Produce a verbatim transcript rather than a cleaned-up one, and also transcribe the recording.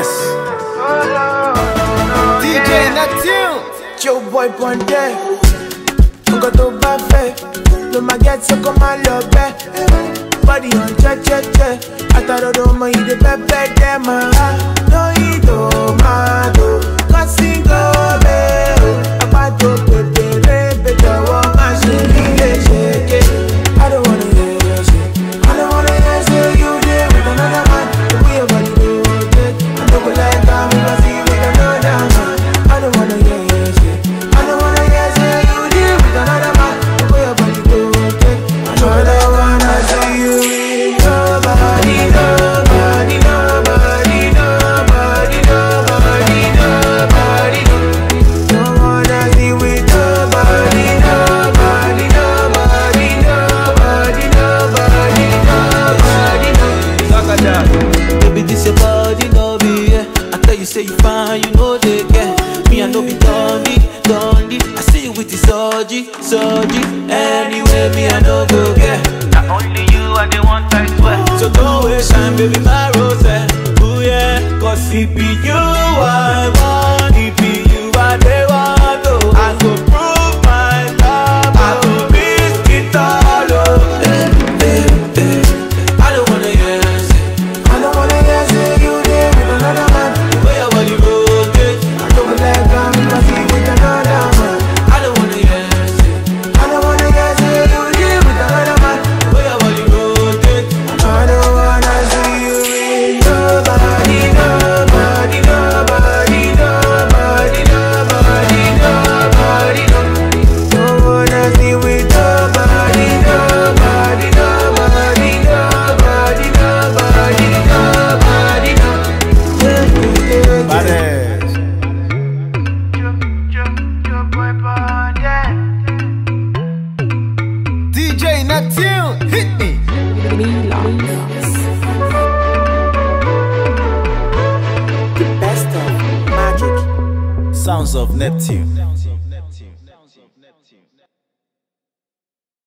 Yes. D J Neptune. Joe boy Ponte. Nko to ba fe. No ma get so come and love it. Body on che che che. Ataro do mo ide pepe dem ah. No ido ma do. Cause go be. Apato pepe pepe do ma shiri le shake. I don't wanna hear you say. I don't wanna hear say you there with another man. The way your body do it. I don't like how we was see with another man. I don't wanna hear you say. I don't wanna hear say you there with another man. The way your body do it. I don't wanna see you with nobody, nobody, nobody, nobody, nobody, nobody. Don't wanna see with nobody, nobody, nobody, nobody, nobody, nobody. Baby, this your body, no be yeah. I tell you, say you fine, you know they get me. I know be dundee, dundee. I see you with the surgery, surgery. Anyway, me I know go get. Not only you, I the one I swear. So don't waste time, baby, my rose. Ooh yeah, cause it be you I want, it be you I they want. Oh, I go prove my love, I go risk it all. Oh, eh, eh, eh. I don't wanna hear say. I don't wanna hear say you there with another man. The way your body rotate, I don't like how we was see with another man. I don't wanna hear say. I don't wanna hear say you there with another man. The way your body rotate, I don't wanna see you with nobody, nobody, nobody, nobody, nobody, nobody. Don't wanna see with nobody, nobody, nobody, nobody, nobody, nobody. Baddest. D J Neptune. Hit me. The best of magic. Sounds of Neptune.